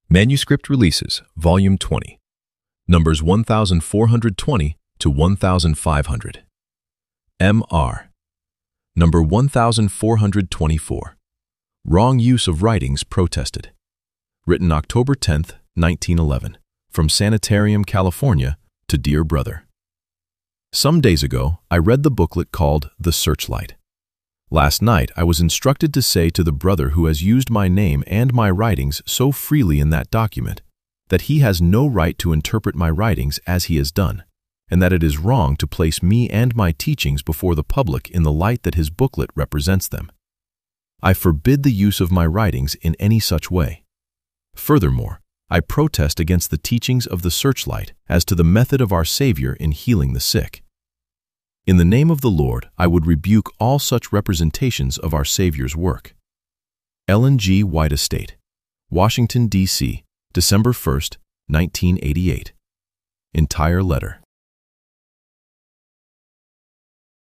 Manuscript Releases, Volume 20, numbers 1420 to 1500. M.R. Number 1424. Wrong Use of Writings Protested. Written October 10, 1911. From Sanitarium, California, to Dear Brother. Some days ago, I read the booklet called The Searchlight. Last night, I was instructed to say to the brother who has used my name and my writings so freely in that document that he has no right to interpret my writings as he has done, and that it is wrong to place me and my teachings before the public in the light that his booklet represents them. I forbid the use of my writings in any such way. Furthermore, I protest against the teachings of the Searchlight as to the method of our Savior in healing the sick. In the name of the Lord, I would rebuke all such representations of our Savior's work. Ellen G. White Estate, Washington, D.C., December 1, 1988. Entire letter.